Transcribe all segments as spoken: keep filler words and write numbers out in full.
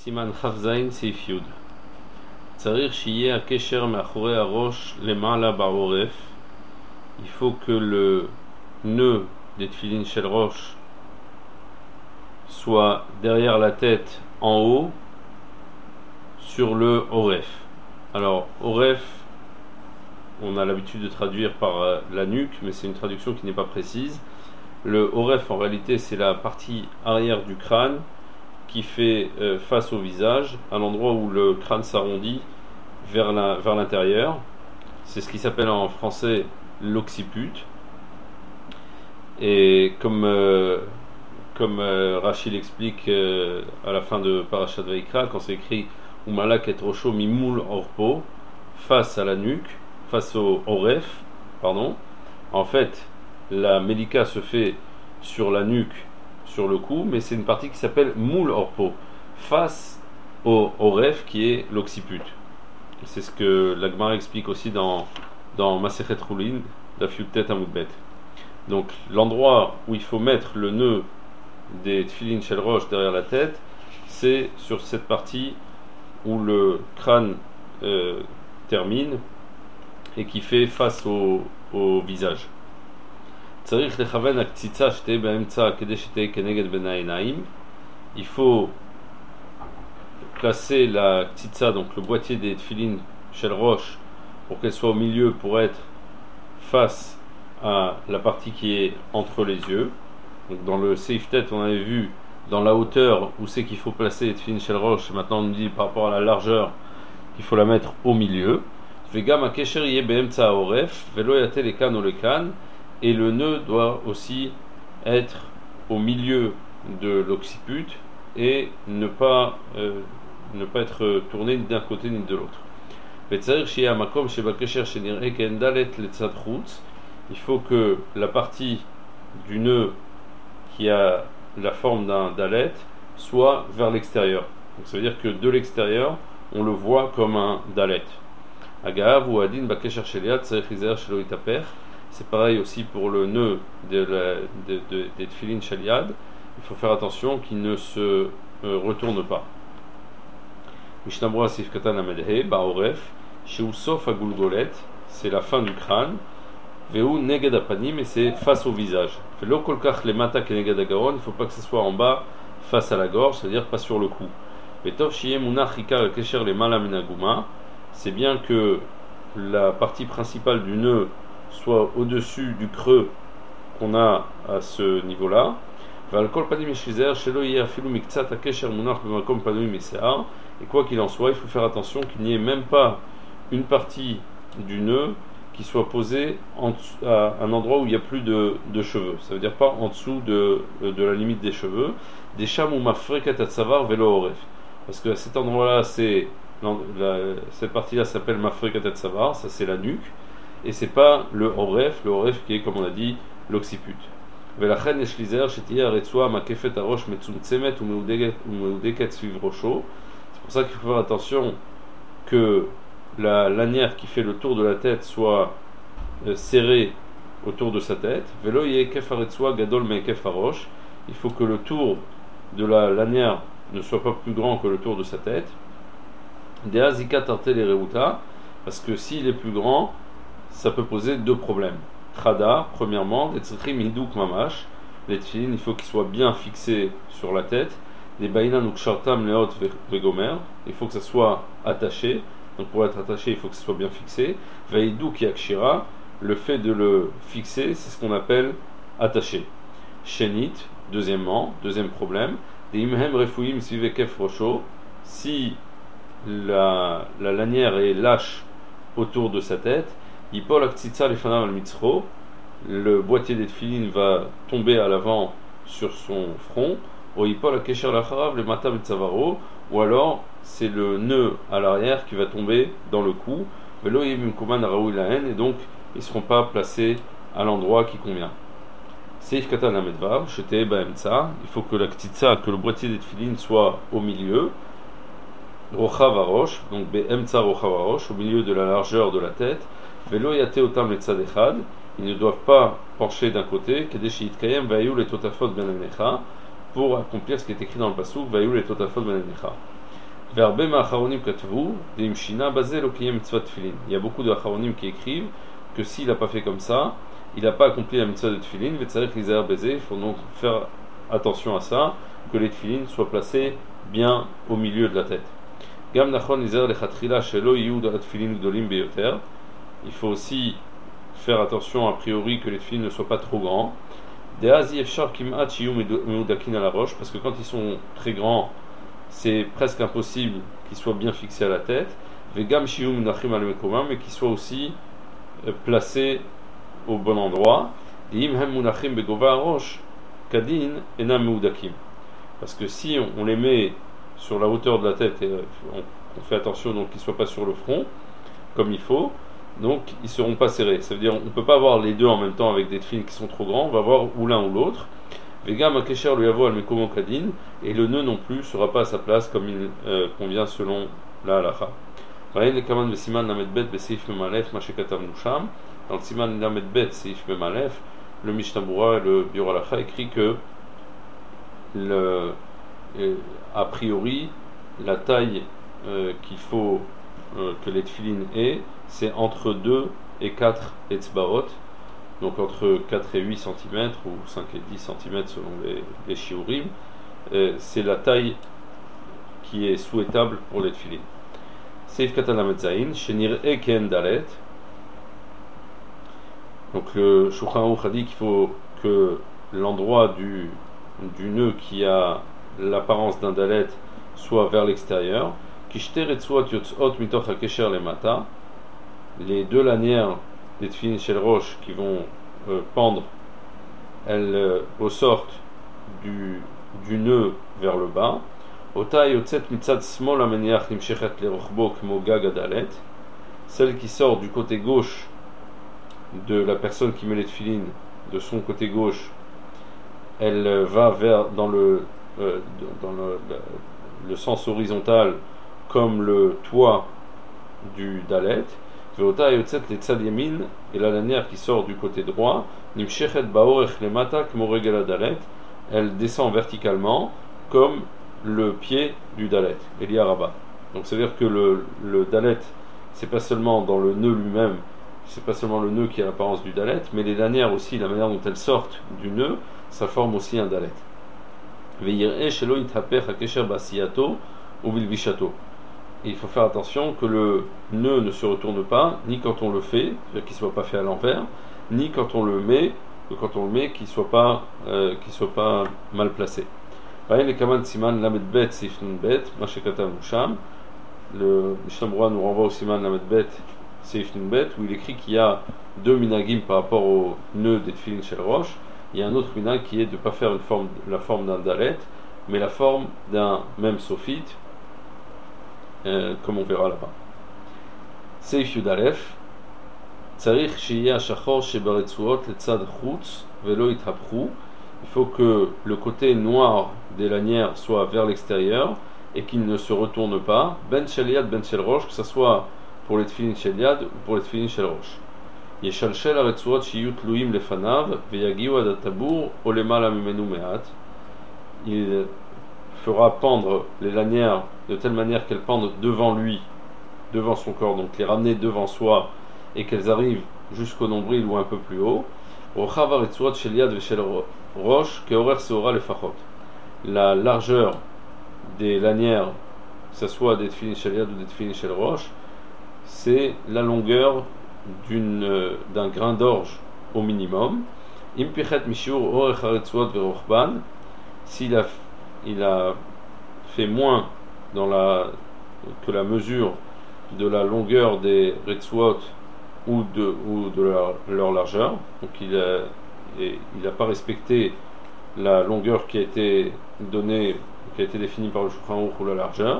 סימן ח"ז סעיף י' צריך שיהיה הקשר מאחורי הראש למעלה בעורף. Il faut que le nœud des tefilin shel rosh soit derrière la tête en haut sur le oref. Alors oref, on a l'habitude de traduire par euh, la nuque, mais c'est une traduction qui n'est pas précise. Le oref en réalité c'est la partie arrière du crâne qui fait euh, face au visage, à l'endroit où le crâne s'arrondit vers la, vers l'intérieur. C'est ce qui s'appelle en français l'occiput. Et comme euh, comme euh, Rachid l'explique euh, à la fin de Parashat Vayikra, quand c'est écrit Umalak et Rosho mimoul orpo, face à la nuque, face au oref, pardon. En fait, la Mélika se fait sur la nuque, sur le cou, mais c'est une partie qui s'appelle moul orpo, face au oref qui est l'occiput. C'est ce que la Gemara explique aussi dans dans Masechet Choulin, Daf Yud Amud Bet. Donc l'endroit où il faut mettre le nœud des tefilin shel rosh derrière la tête, c'est sur cette partie où le crâne euh, termine et qui fait face au, au visage. Il faut placer la ktitsa, donc le boîtier des tefilin shel rosh, pour qu'elle soit au milieu, pour être face à la partie qui est entre les yeux. Donc dans le seif tête, on avait vu dans la hauteur où c'est qu'il faut placer les tefilin shel rosh. Maintenant on nous dit par rapport à la largeur qu'il faut la mettre au milieu. Et le nœud doit aussi être au milieu de l'occiput et ne pas, euh, ne pas être tourné ni d'un côté ni de l'autre. Il faut que la partie du nœud qui a la forme d'un dalet soit vers l'extérieur. Donc ça veut dire que de l'extérieur, on le voit comme un dalet. C'est pareil aussi pour le nœud de la, de, de, des tefilin shel yad. Il faut faire attention qu'il ne se euh, retourne pas. Mishnah Sif Katan Amedhe, Baoref, Sheu Sof Agulgolet, c'est la fin du crâne. Veu Neged Apanim, et c'est face au visage. Velo Kolkach Lemata Keneged Agaron, il ne faut pas que ce soit en bas, face à la gorge, c'est-à-dire pas sur le cou. Vetov Shie Munach Rikar Kesher Lemala Menaguma, c'est bien que la partie principale du nœud soit au-dessus du creux qu'on a à ce niveau-là. Et quoi qu'il en soit, il faut faire attention qu'il n'y ait même pas une partie du nœud qui soit posée en, à un endroit où il n'y a plus de, de cheveux. Ça veut dire pas en dessous de, de la limite des cheveux. Des parce que à cet endroit-là, c'est la, cette partie-là s'appelle mafrekatat savar, ça c'est la nuque. Et c'est pas le oref, le oref qui est, comme on a dit, l'occiput. C'est pour ça qu'il faut faire attention que la lanière qui fait le tour de la tête soit euh, serrée autour de sa tête. Il faut que le tour de la lanière ne soit pas plus grand que le tour de sa tête. Parce que s'il est plus grand, ça peut poser deux problèmes. Trada, premièrement, des tzrichim hiduk mamash, les tefilin, il faut qu'ils soient bien fixés sur la tête. Des bainan ukshartam leot vegomer, il faut que ça soit attaché. Donc pour être attaché, il faut que ça soit bien fixé. Veiduk yakshira, le fait de le fixer, c'est ce qu'on appelle attaché. Shenit, deuxièmement, deuxième problème. Des imhem refuim sivekef rosho, si la, la lanière est lâche autour de sa tête, le boîtier des tefilin va tomber à l'avant sur son front, ou alors c'est le nœud à l'arrière qui va tomber dans le cou, et donc ils ne seront pas placés à l'endroit qui convient. Il faut que la ktitsa, que le boîtier des tefilin soit au milieu, rochav harosh, donc be'emtsa rochav harosh, au milieu de la largeur de la tête. Velo yate otam le tzad echad, ils ne doivent pas pencher d'un côté, kedeshi yitkayem vayou le totafot ben anecha, pour accomplir ce qui est écrit dans le pasuk, vayou le totafot ben anecha. Verbe ma'acharonim katvu, deimshina basé lo kiyem mitzvah tefillin. Il y a beaucoup de acharonim qui écrivent que s'il n'a pas fait comme ça, il n'a pas accompli la mitzvah de tefillin. Vetzarech lizer basé. Il faut donc faire attention à ça, que les tefillin soient placés bien au milieu de la tête. Gam nachon lizer lechatrila shelo yiyu da tefillin gdolim beyoter. Il faut aussi faire attention a priori que les tefillin ne soient pas trop grands. De'azi efshar kim'at shiyu meudakin à la roche, parce que quand ils sont très grands, c'est presque impossible qu'ils soient bien fixés à la tête. Vegam shiyu munachim al mekomam, mais qu'ils soient aussi euh, placés au bon endroit. De'im hem munachim begova roche kadin enam meudakim. Parce que si on, on les met sur la hauteur de la tête, et on, on fait attention donc qu'ils ne soient pas sur le front, comme il faut, donc ils ne seront pas serrés. Ça veut dire qu'on ne peut pas avoir les deux en même temps avec des tefillin qui sont trop grands, on va avoir ou l'un ou l'autre. Vegam akesher lui avo al mekomo kadin, et le nœud non plus ne sera pas à sa place comme il euh, convient selon la halacha. Dans le siman lamed bet beseif memalef mashekatavnu sham, dans le siman lamed bet seif memalef, le Mishnah Berurah et le Biur Halacha écrit que le, euh, a priori la taille euh, qu'il faut euh, que les tefillin aient, c'est entre deux et quatre etzbaot, donc entre quatre et huit centimètres ou cinq et dix centimètres selon les, les shiurim. Euh, c'est la taille qui est souhaitable pour les tefillin. Seif katan lamed zayin shenir eken dalet. Donc le Shulchan Aruch a dit qu'il faut que l'endroit du, du nœud qui a l'apparence d'un dalet soit vers l'extérieur. Kishter etzuot yotzot mitoch hakesher lemata. Les deux lanières des tefillin shel rosh qui vont euh, pendre, elles euh, ressortent du, du nœud vers le bas. Ota yotzet mitzad smol ameniach nimshechet lerochbo kmo gag adalet. Celle qui sort du côté gauche de la personne qui met les tefillin, de son côté gauche, elle euh, va vers dans le euh, dans le, le, le sens horizontal comme le toit du dalet. Veota yotzet le tzad yamin, et la lanière qui sort du côté droit, nimshechet baorech lemata kmo regel adalet, elle descend verticalement comme le pied du dalet, Elia Rabba. Donc c'est à dire que le, le dalet, c'est pas seulement dans le nœud lui-même, c'est pas seulement le nœud qui a l'apparence du dalet, mais les lanières aussi, la manière dont elles sortent du nœud, ça forme aussi un dalet. Il faut faire attention que le nœud ne se retourne pas, ni quand on le fait, c'est-à-dire qu'il ne soit pas fait à l'envers, ni quand on le met, que quand on le met, qu'il ne soit pas, euh, qu'il soit pas mal placé. Le Mishnah Berurah nous renvoie au siman lamed bet seif nun bet, où il écrit qu'il y a deux minagim par rapport au nœud des tefillin shel rosh. Il y a un autre minag qui est de ne pas faire une forme, la forme d'un dalet, mais la forme d'un même sophite, euh, comme on verra là-bas. Seif yud alef, tzarich sheyeh hashachor shebaretzuot letzad chutz velo yithapchu. Il faut que le côté noir des lanières soit vers l'extérieur et qu'il ne se retourne pas, ben shel yad ben shel rosh, que ce soit pour les tefillin shel yad ou pour les tefillin shel rosh. Yeshalshel haretzuot shiyu tluim lefanav veyagiu ad hatabur o lemala mimenu me'at. Il fera pendre les lanières de telle manière qu'elles pendent devant lui, devant son corps, donc les ramener devant soi et qu'elles arrivent jusqu'au nombril ou un peu plus haut. Rochav haretzuot shel yad veshel rosh keorer seora lefachot. La largeur des lanières, que ce soit des tefillin shel yad ou des tefillin shel rosh, c'est la longueur d'une, euh, d'un grain d'orge au minimum. Impichet mishur orech haretzuot verochban. S'il a, il a fait moins dans la, que la mesure de la longueur des retzuot ou de, ou de leur, leur largeur, donc il a, et il n'a pas respecté la longueur qui a été donnée, qui a été définie par le Shulchan Aruch ou la largeur.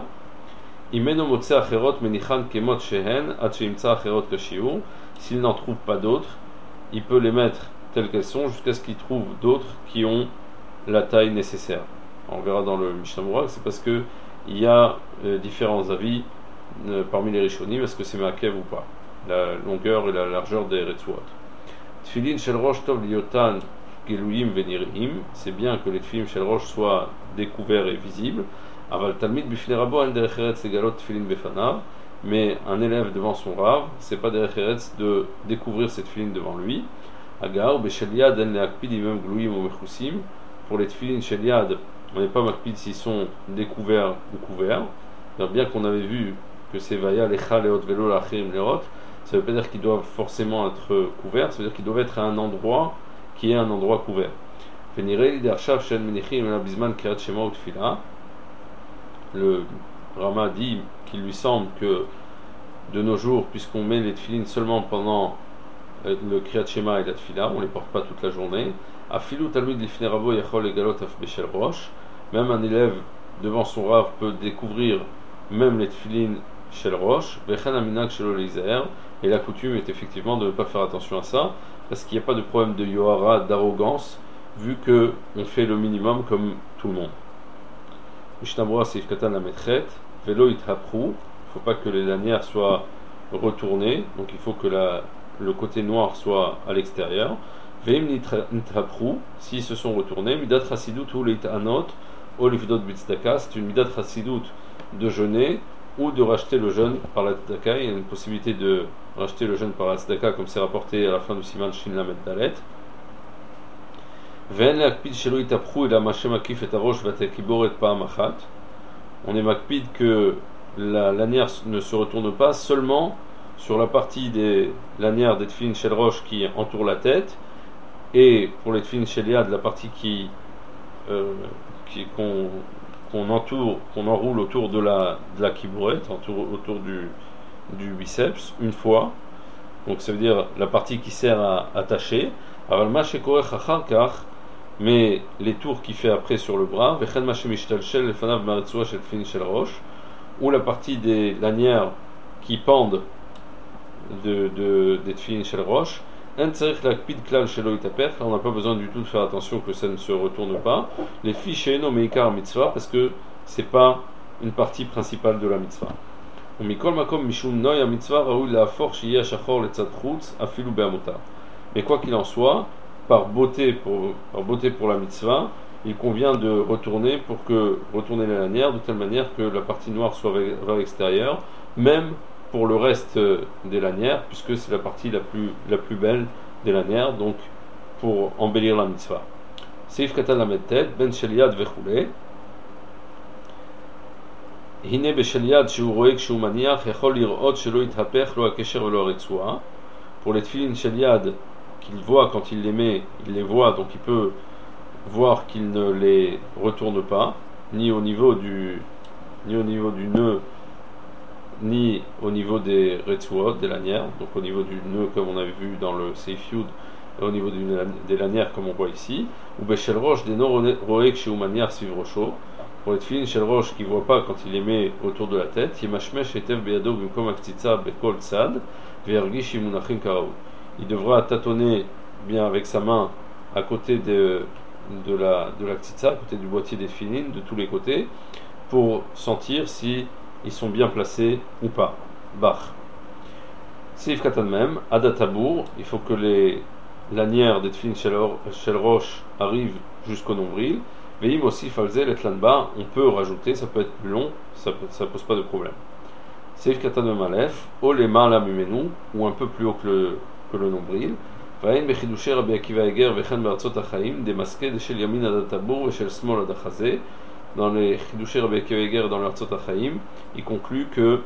S'il n'en trouve pas d'autres, il peut les mettre telles qu'elles sont jusqu'à ce qu'il trouve d'autres qui ont la taille nécessaire. On verra dans le Mishnah Berurah, c'est parce que il y a euh, différents avis euh, parmi les Rishonim, est-ce que c'est Ma'akev ou pas, la longueur et la largeur des Retzuot. Tfilin shel rosh tov liotan geluyim venirihim, c'est bien que les tefillin shel rosh soient découverts et visibles. Aval Talmid Bifnei Rabo en derech eretz legalot tefillin befanav. Mais un élève devant son Rav, c'est pas derech eretz de découvrir cette tefillin devant lui. Agar, Beshel Yad en leakpid imem gluim ou mechusim. Pour les tefillin Shel Yad, on n'est pas makpid s'ils sont découverts ou couverts. Alors, bien qu'on avait vu que c'est Vaya lecha leot velo lachirim leot, ça veut pas dire qu'ils doivent forcément être couverts, ça veut dire qu'ils doivent être à un endroit qui est un endroit couvert. Le Rama dit qu'il lui semble que de nos jours, puisqu'on met les tefillin seulement pendant le Kriyat Shema et la tefila, on ne les porte pas toute la journée. Afilu talmid lifnei rabo yachol legalot af beshel rosh. Même un élève devant son Rav peut découvrir même les tefillin shel rosh. Vechan aminag shelo leizaer. Et la coutume est effectivement de ne pas faire attention à ça, parce qu'il n'y a pas de problème de yohara, d'arrogance, vu que on fait le minimum comme tout le monde. Mishnabura seif katan la metchet, velo ithapru. Il ne faut pas que les lanières soient retournées, donc il faut que la, le côté noir soit à l'extérieur. Veim nithapru, s'ils se sont retournés, midat chasidut ou leit anot, olivdot bitzdaka, c'est une midat chasidut de jeûner ou de racheter le jeûne par la tzedaka. Il y a une possibilité de racheter le jeûne par la tzedaka, comme c'est rapporté à la fin du siman Shin Lamed Dalet. Ve'en leakpid shelo itapru ela mashem akif et arosh vatekiboret pa'am achat. On est makpid que la lanière ne se retourne pas seulement sur la partie des lanières des tefillin shel rosh qui entoure la tête, et pour les tefillin shel yad, la partie qui euh, qui qu'on qu'on entoure, qu'on enroule autour de la de la kibourette, autour, autour du du biceps une fois. Donc ça veut dire la partie qui sert à attacher. Aval ma shekorech achar kach, mais les tours qu'il fait après sur le bras, vechen ma shemishtalshel lefanav maretzua shel tefillin shel rosh, ou la partie des lanières qui pendent de de des tefillin shel rosh. On n'a pas besoin du tout de faire attention que ça ne se retourne pas. Les fiches no meikar mitzvah, parce que c'est pas une partie principale de la mitzvah. Mais quoi qu'il en soit, par beauté pour par beauté pour la mitzvah, il convient de retourner pour que retourner la lanière de telle manière que la partie noire soit vers l'extérieur, même pour le reste des lanières, puisque c'est la partie la plus, la plus belle des lanières, donc pour embellir la mitzvah. Seif katan la medtet, ben shel yad vechule. Hine beshel yad sheu roek sheu maniach, yachol lirot shelo yithapech lo hakesher velo haretzua. Pour les tefillin shel yad, qu'il voit quand il les met, il les voit, donc il peut voir qu'il ne les retourne pas, ni au niveau du, ni au niveau du nœud, ni au niveau des retsuot, des lanières, donc au niveau du nœud comme on avait vu dans le Seif Yud, au niveau du, des lanières comme on voit ici, ou Beshel Roche des non roek chez Oumaniar suivre rocho, pour les tefillin Shel Roche qui ne voit pas quand il les met autour de la tête, Yemashmesh etev beyado bimkom aktitza bekol tzad, ve'ergish imunachim karaou. Il devra tâtonner bien avec sa main à côté de, de la de la ktitza, à côté du boîtier des tefillin, de tous les côtés, pour sentir si ils sont bien placés ou pas. Bach. Seif katan même, adatabour, il faut que les lanières des tefillin shel rosh arrivent jusqu'au nombril. Veim aussi falzel et lanba, on peut rajouter, ça peut être plus long, ça ne pose pas de problème. Seif katan même alef, olema la mumenu, ou un peu plus haut que le, que le nombril. Vain bechidusher Rabbi Akiva Eger vechen baratzot achaim, demaske de shel yamin adatabour et shel smol adachazé. Dans les Chidushé Rabbi Akiva Eger et dans l'Artzot HaChaim, il conclut que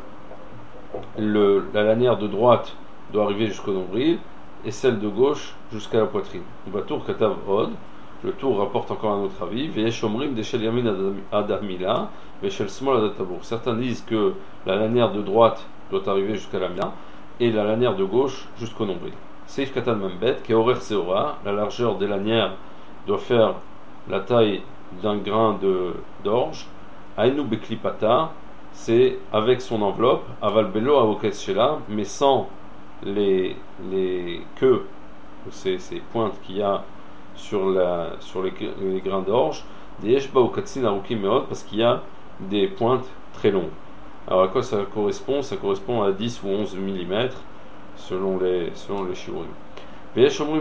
le, la lanière de droite doit arriver jusqu'au nombril et celle de gauche jusqu'à la poitrine. Batour Katav Od, le tour rapporte encore un autre avis. Veyesh Omrim Deshel Yamin Adamila, Veshel Smol Adatabour. Certains disent que la lanière de droite doit arriver jusqu'à la mila et la lanière de gauche jusqu'au nombril. Seif Katan Membet, Keorer Seora, la largeur des lanières doit faire la taille d'un grain de d'orge. Ainu beklipata, c'est avec son enveloppe, aval belo avokes shela, mais sans les les queues, ces, ces pointes qu'il y a sur la sur les, les grains d'orge. Des yeshba ou katsin aruki meot, parce qu'il y a des pointes très longues. Alors à quoi ça correspond? Ça correspond à dix ou onze millimètres selon les selon les shiurim. Certains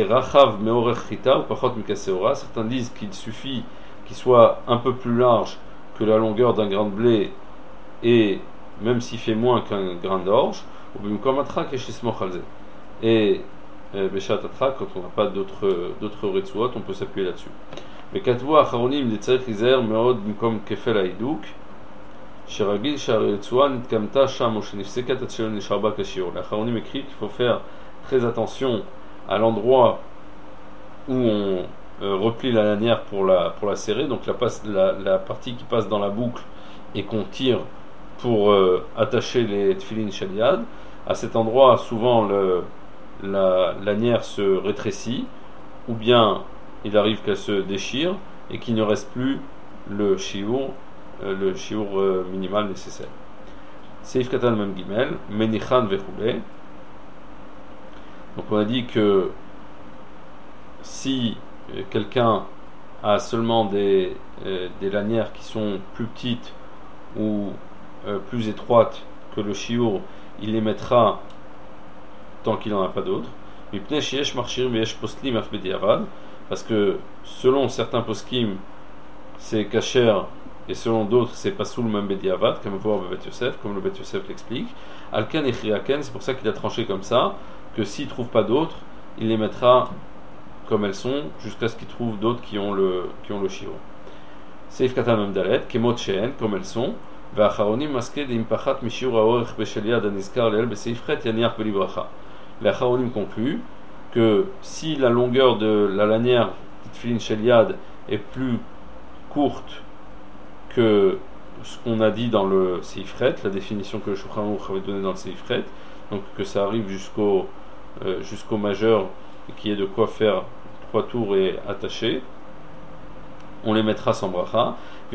disent qu'il suffit qu'il soit un peu plus large que la longueur d'un grain de blé est, même s'il fait moins qu'un grain d'orge, ou bimkom atrak et shismoch alze. Et beshat atrak, quand on n'a pas d'autres d'autres retsuot, on peut s'appuyer là-dessus. Mais katvu acharonim de tzarich izer meod bimkom kefel haiduk, שרגיל שהרצועה נתקמתה שם או שנפסקת עד שלא נשאר בה כשיעור. לאחרונים écrit qu'il faut faire très attention à l'endroit où on euh, replie la lanière pour la, pour la serrer, donc la, passe, la, la partie qui passe dans la boucle et qu'on tire pour euh, attacher les tefilin shaliad. À cet endroit, souvent le, la lanière se rétrécit, ou bien il arrive qu'elle se déchire et qu'il ne reste plus le shiur, le shiur minimal nécessaire. Seif katan mem gimel, menichan vechoulé. Donc on a dit que si quelqu'un a seulement des, euh, des lanières qui sont plus petites ou euh, plus étroites que le shiur, il les mettra tant qu'il n'en a pas d'autres. Parce que selon certains poskim, c'est kasher, et selon d'autres, c'est pas sous le même bediavad, comme voir le Bet Yosef, comme le Bet Yosef l'explique. Alken et Chriaken, c'est pour ça qu'il a tranché comme ça, que s'il trouve pas d'autres, il les mettra comme elles sont, jusqu'à ce qu'il trouve d'autres qui ont le qui ont le shiur. Seif katan mem dalet, kemot sheen, comme elles sont. והאחרונים מסקד עם פחת משיעור האורך בשל יד הנזכר לעיל בסעיף ח' יניח בלי ברכה. Les Acharonim concluent que si la longueur de la lanière de tefilin shel yad est plus courte que ce qu'on a dit dans le Seif Chet, la définition que le Shulchan Aruch avait donnée dans le Seif Chet, donc que ça arrive jusqu'au euh, jusqu'au majeur, et qu'il y ait de quoi faire trois tours et attacher, on les mettra sans bracha.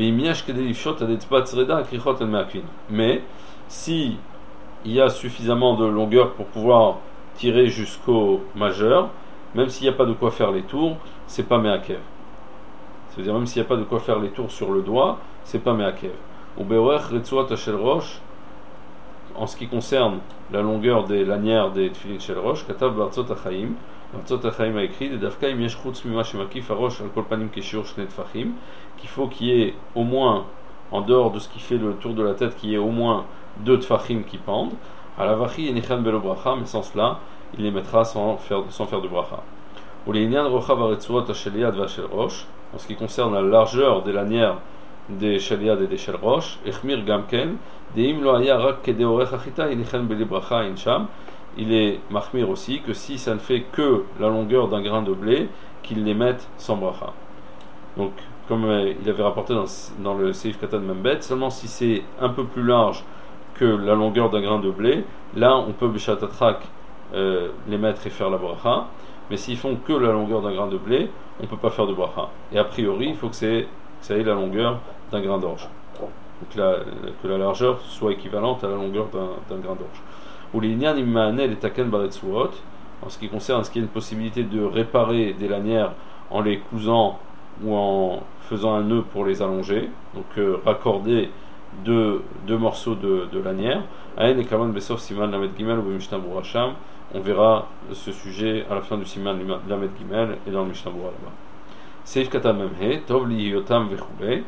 Mais si il y a suffisamment de longueur pour pouvoir tirer jusqu'au majeur, même s'il n'y a pas de quoi faire les tours, c'est pas me'akev. C'est-à-dire même s'il n'y a pas de quoi faire les tours sur le doigt, c'est pas me'akev. Ou be'orech retzuat shel rosh, en ce qui concerne la longueur des lanières des tefilin shel rosh, katav b'artzot hachaim. Artzot hachaim a écrit des dafka im yesh chutz mima shemakif harosh al kol panim keshiur shnei tfachim, qu'il faut qu'il y ait au moins, en dehors de ce qui fait le tour de la tête, qu'il y ait au moins deux tfachim qui pendent. À la vachi et nichan belo bracha, mais sans cela, il les mettra sans faire, sans faire de bracha. Ou les inyan rocha baretzuot shel yad va shel rosh, en ce qui concerne la largeur des lanières des shel yad et des shel rosh, echmir gamken, deim lo haya rak kede orech achita et nichan beli bracha insham. Il est mahmir aussi que si ça ne fait que la longueur d'un grain de blé, qu'ils les mettent sans bracha. Donc, comme euh, il avait rapporté dans, dans le Seif Katan Membet, seulement si c'est un peu plus large que la longueur d'un grain de blé, là on peut Bishat Atrak euh, les mettre et faire la bracha. Mais s'ils font que la longueur d'un grain de blé, on ne peut pas faire de bracha. Et a priori, il faut que, c'est, que ça ait la longueur d'un grain d'orge. Donc la, que la largeur soit équivalente à la longueur d'un, d'un grain d'orge. Ou les inyan immaanel et taken baretsuot, en ce qui concerne ce qui est une possibilité de réparer des lanières en les cousant ou en faisant un nœud pour les allonger, donc euh, raccorder deux, deux morceaux de, de lanière. Aen et kaman besof siman lamed gimel ou mishnah burasham. On verra ce sujet à la fin du siman lamed gimel et dans le mishnah bura là-bas. Seif katan memhe tov li yotam vechule.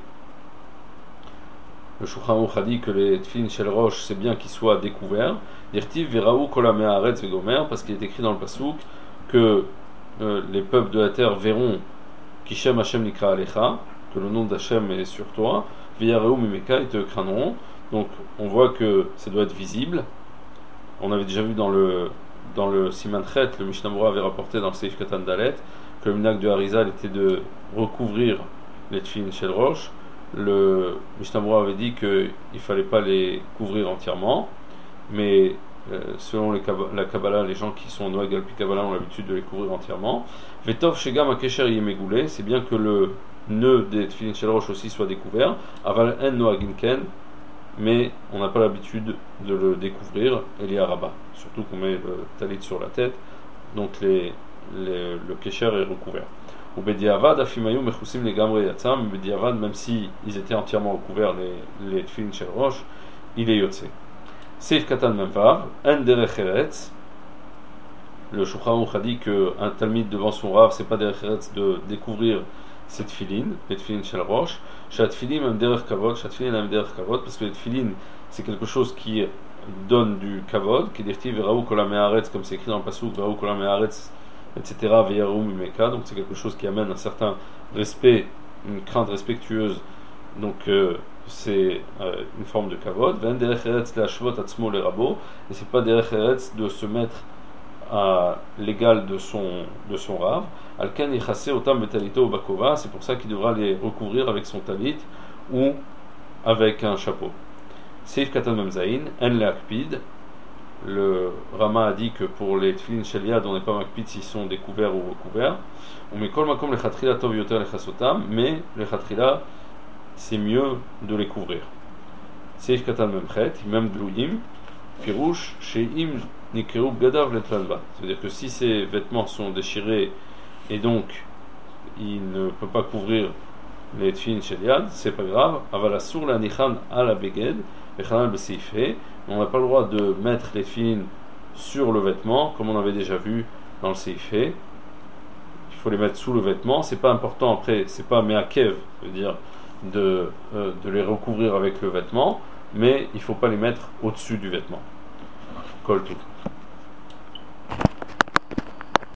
Le Shulchan Aruch a dit que les tefilin shel rosh, c'est bien qu'ils soient découverts. Dirtiv veraou kol ha'me'aretz vegomer, parce qu'il est écrit dans le pasuk que euh, les peuples de la terre verront Kishem Hashem nikra alecha, que le nom d'Hashem est sur toi. V'yareu mimeka, ils te craindront. Donc on voit que ça doit être visible. On avait déjà vu dans le dans le Siman Chet, le Mishnah Bura avait rapporté dans le Seif Katan Dalet que le minhag de Harizal était de recouvrir les tefilin shel rosh. Le Mishnah Bura avait dit qu'il ne fallait pas les couvrir entièrement, mais euh, selon les, la Kabbalah, les gens qui sont Noag Alpi Kabbalah ont l'habitude de les couvrir entièrement. Vetov Shegam Akesher Yemegoulé, c'est bien que le nœud des tefilin shel rosh aussi soit découvert. Aval En Noaginken, mais on n'a pas l'habitude de le découvrir. Eli Araba, surtout qu'on met le talit sur la tête, donc les, les, le Kesher est recouvert. Ou Bediavad, Afimayou, Mechusim, les Gamre Yatsam, Bediavad, même si ils étaient entièrement recouverts, les, les tefilin shel rosh, il est Yotse. Seif Katan Memvav, En Derech Eretz. Le Shulchan Aruch a dit qu'un talmid devant son rav, c'est pas Derech Eretz de découvrir c'est tefillin, les tefillin shel rosh, shat tefillin même derech kavod, shat tefillin même derech kavod, parce que les tefillin c'est quelque chose qui donne du kavod, qui dit veraou kolam haaretz, comme c'est écrit dans le pasuk, veraou kolam haaretz, et cetera, veyarum mimeka, donc c'est quelque chose qui amène un certain respect, une crainte respectueuse, donc euh, c'est euh, une forme de kavod, ven derech eretz leashvot atzmo le rabo, et c'est pas derech eretz de se mettre à l'égal de son, de son rave, alken yichase otam betalito ou bakova, c'est pour ça qu'il devra les recouvrir avec son talit ou avec un chapeau. Seif katan memzaïn, en leakpid, le Rama a dit que pour les tefillin shel yad on n'est pas makpid s'ils sont découverts ou recouverts, on met kol makom lechatchila tov yoter lechasotam, mais lechatchila c'est mieux de les couvrir. Seif katan memchet, même dlouyim, pirouche, sheim nikerou gadav letlanba. C'est-à-dire que si ces vêtements sont déchirés et donc il ne peut pas couvrir les tefillin shel yad, c'est pas grave. Aval asur la nichan ala beged, echanal beseifhe. On n'a pas le droit de mettre les tefillin sur le vêtement, comme on avait déjà vu dans le seifhe. Il faut les mettre sous le vêtement. C'est pas important après, c'est pas meakev, c'est-à-dire de, euh, de les recouvrir avec le vêtement, mais il faut pas les mettre au-dessus du vêtement. Kol tout.